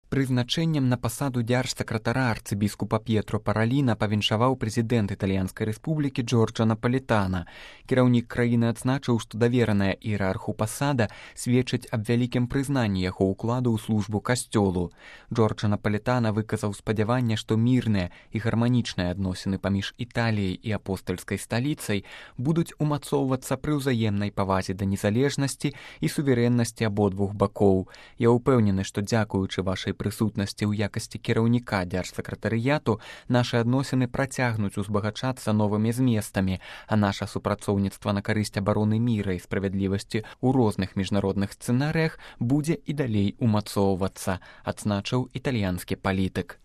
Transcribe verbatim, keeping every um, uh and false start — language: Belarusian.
Прызначэннем на пасаду дзяржсакратара арцыбіскупа П'етро Параліна павіншаваў прэзідэнт Італьянскай рэспублікі Джорджа Напалітана. Кіраўнік краіны адзначыў, што давераная іерарху пасада сведчыць аб вялікім прызнанні яго ўкладу ў службу касцёлу. Джорджа Напалітана выказаў спадзяванне, што мірныя і гарманічныя адносіны паміж Італіяй і апостальскай сталіцай будуць умацоўвацца пры ўзаемнай павазе да незалежнасці і суверэннасці абодвух бакоў. Я ўпэўнены, што дзякуючы вашай прысутнасці ў якасці кіраўніка дзяржсакратарыяту нашы адносіны працягнуць узбагачацца новымі зместамі, а наша супрацоўніцтва на карысць абароны міра і справядлівасці ў розных міжнародных сцэнарыях будзе і далей умацоўвацца, адзначыў італьянскі палітык.